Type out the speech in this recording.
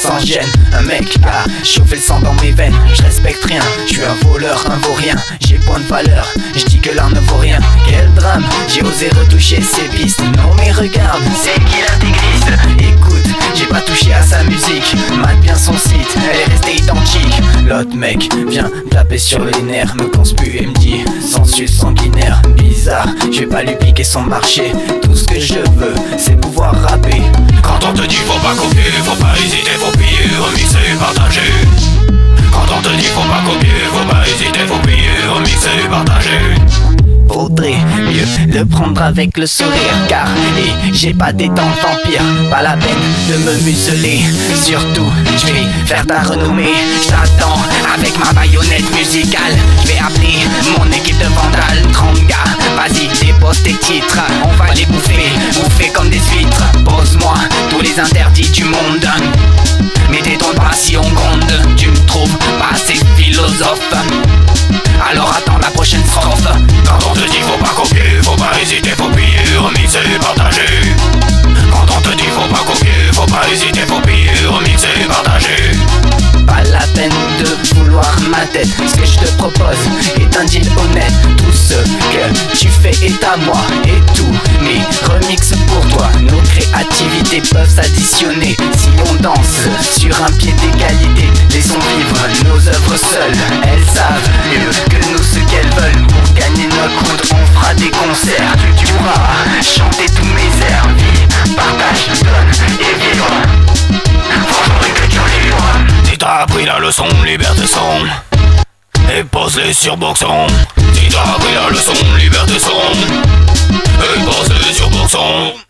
sans gêne. Un mec a chauffé le sang dans mes veines. Je respecte rien, je suis un voleur, un vaurien. J'ai point de valeur, je dis que l'art ne vaut rien. Quel drame, j'ai osé retoucher ses pistes. Non mais regarde, c'est qui l'intégriste? Écoute, j'ai pas touché à sa musique. Mate bien son site, elle est restée identique. L'autre mec vient me taper sur les nerfs, me conspue et me dit sensu sanguinaire. Bizarre, je vais pas lui piquer son marché. Tout ce que je veux, c'est pouvoir rapper. Quand on te dit faut pas copier, faut pas hésiter, faut piller, remixer, partager. Quand on te dit faut pas copier, faut pas hésiter, faut piller, remixer, partager. Faudrait mieux le prendre avec le sourire, car j'ai pas des dents de vampire. Pas la peine de me museler. Surtout, je vais faire ta renommée. J'attends avec ma baïonnette musicale. Je vais appeler mon équipe de vandales. 30 gars, vas-y dépose tes titres. On va les bouffer comme des huîtres. Pose-moi tous les interdits du monde. Mais t'étonnes pas si on gronde. Tu me trouves pas assez philosophe. Alors attends la prochaine strophe. Quand on te dit faut pas copier, faut pas hésiter, faut piller, remixer, partager. Quand on te dit faut pas copier, faut pas hésiter, faut piller, remixer, partager. Pas la peine de vouloir ma tête. Ce que je te propose est un deal honnête. Tout ce que tu fais est à moi. Et tous mes remixes pour toi. Nos créativités peuvent s'additionner. Si on danse sur un pied d'égalité, laissons vivre nos œuvres seules. Elles savent mieux que nous ce qu'elles veulent. Pour gagner notre croûte, on fera des concerts. Tu pourras chanter tous mes airs. Vie, partage, donne et vivre. Faut une culture libre. Si t'as appris la leçon, liberté son. Et pose-les sur Boxon. Si t'as appris la leçon, liberté son. Et pose-les sur Boxon.